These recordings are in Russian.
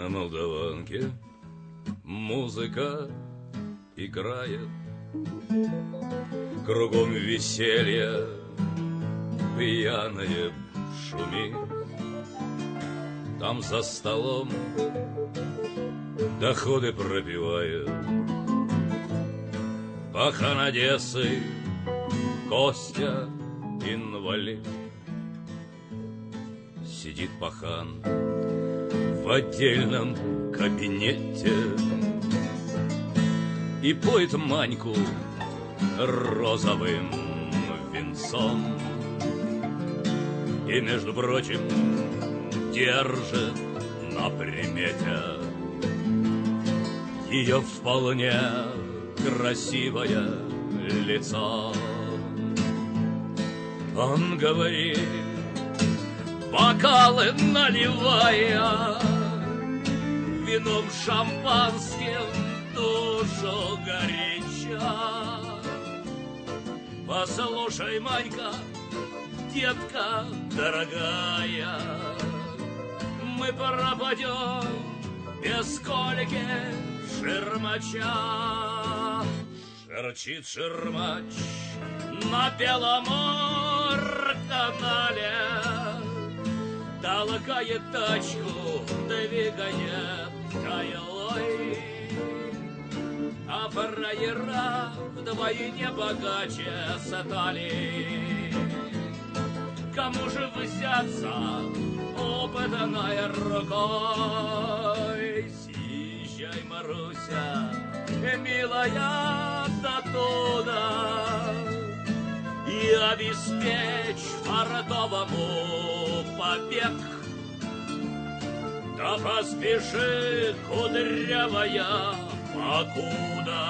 На Молдаванке музыка играет, кругом веселье пьяное шумит. Там за столом доходы пропивает пахан Одессы Костя инвалид. Сидит пахан в отдельном кабинете и поет Маньку розовым венцом. И, между прочим, держит на примете ее вполне красивое лицо. Он говорит, бокалы наливая, вином шампанским душу горяча. Послушай, Манька, детка дорогая, мы пропадем без Кольки Ширмача. Шерчит Ширмач на Беломор-канале, толкает тачку, двигает кайлой, а фраера вдвойне богаче стали. Кому же взяться опытной рукой? Съезжай, Маруся, милая, до туда и обеспечь фартовому побег. Да поспеши, кудрявая, покуда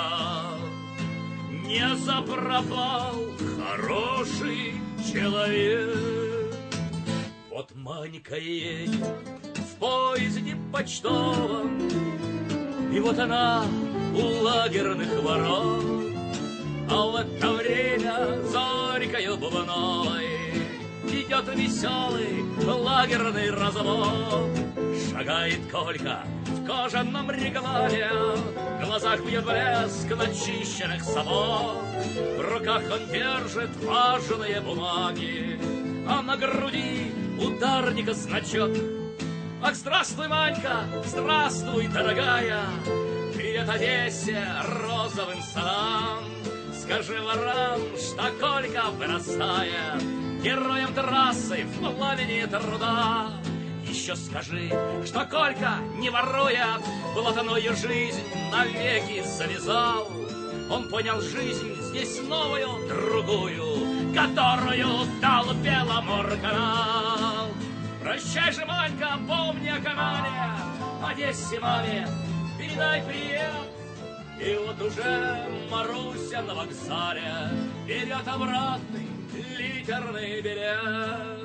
не запропал хороший человек. Вот Манька едет в поезде почтовом, и вот она у лагерных ворот, а в это время зорькою бубновой идет веселый лагерный развод. Шагает Колька в кожаном реглане, в глазах бьет блеск начищенных сапог, в руках он держит важные бумаги, а на груди ударника значок. Ах, здравствуй, Манька, здравствуй, дорогая, привет Одессе, розовым садам. Скажи ворам, что Колька вырастает героем трассы в пламени труда. Еще скажи, что Колька не ворует, блатную жизнь навеки завязал. Он понял жизнь здесь новую, другую, которую дал Беломор-канал. Прощай же, Манька, помни о канале, Одессе маме передай привет. И вот уже Маруся на вокзале берет обратный литерный билет.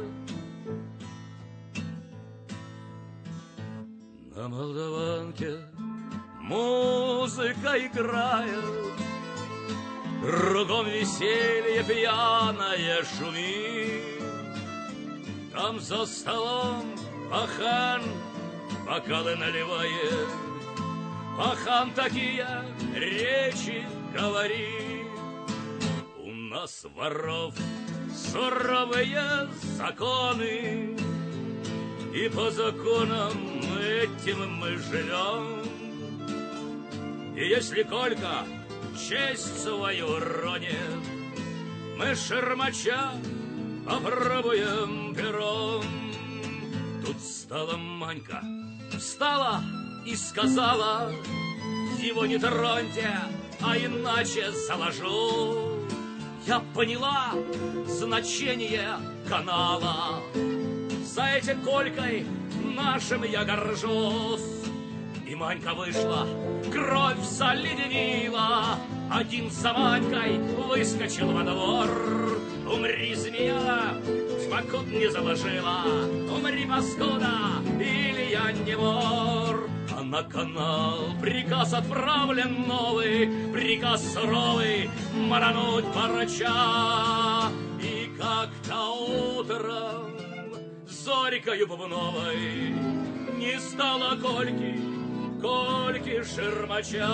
На Молдаванке музыка играет, кругом веселье пьяное шумит. Там за столом пахан бокалы наливает, пахан такие речи говорит. У нас воров суровые законы, и по законам этим мы живем. И если Колька честь свою ронит, мы Ширмача попробуем пером. Тут стала Манька, встала и сказала, его не троньте, а иначе заложу. Я поняла значение канала, за этим Колькой нашим я горжусь. И Манька вышла, кровь заледенила, один за Манькой выскочил во двор. Умри, змея, покуда не заложила, умри, паскуда, или я не вор. А на канал приказ отправлен новый, приказ суровый, марануть парача. И как-то утром зорькою бубновой не стало Кольки Шермача.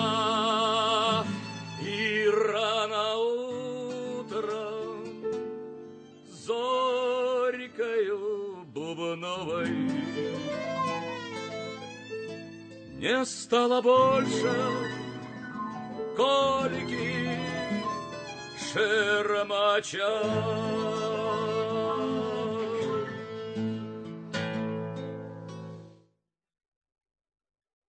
И рано утром зорькою бубновой не стало больше Кольки Шермача.